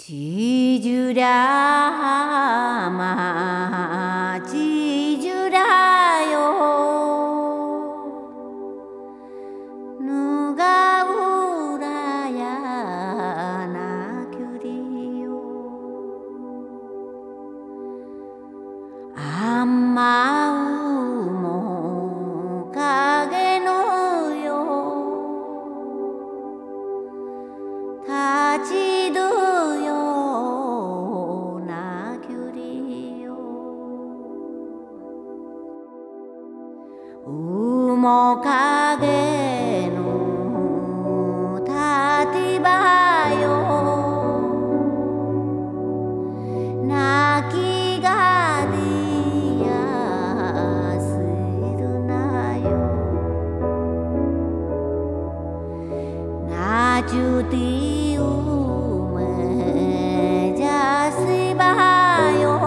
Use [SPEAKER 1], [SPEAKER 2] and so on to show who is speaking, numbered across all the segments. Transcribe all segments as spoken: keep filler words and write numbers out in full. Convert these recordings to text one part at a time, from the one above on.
[SPEAKER 1] ちじゅらまちじゅらよぬがうらやなきゅりよあんまうもかげのよたちどよなきゅりようもかげのたてばよなきがでやするなよなちゅてうめじゃすばよ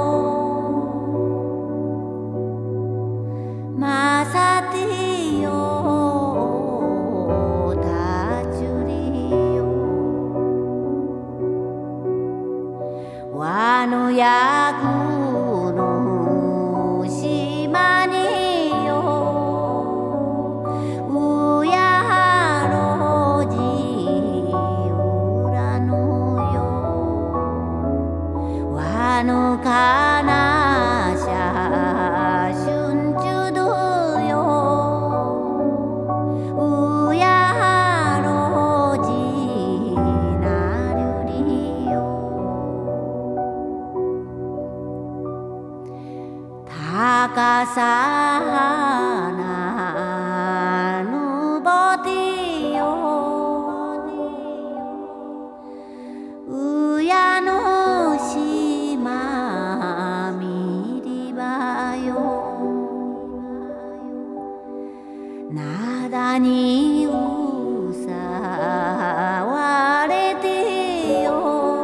[SPEAKER 1] まさてよたちゅりよわのやくのしまにようやろじうらのよわのかなしゃしゅんちゅどようやろじなるりよたかさなぬぼてようやのしまみりばよなだにうさわれてよ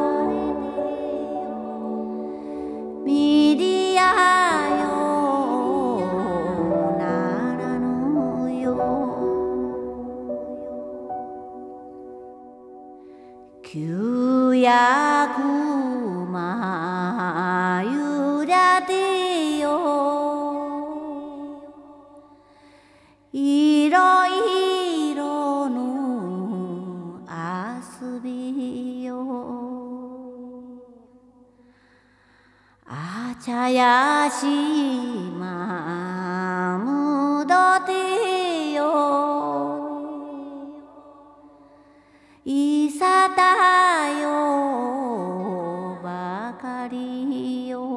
[SPEAKER 1] みりやよならぬよきゅうやくまゆらてよいろいろのあすびよあちゃやしまむどてよいさたよばかりよ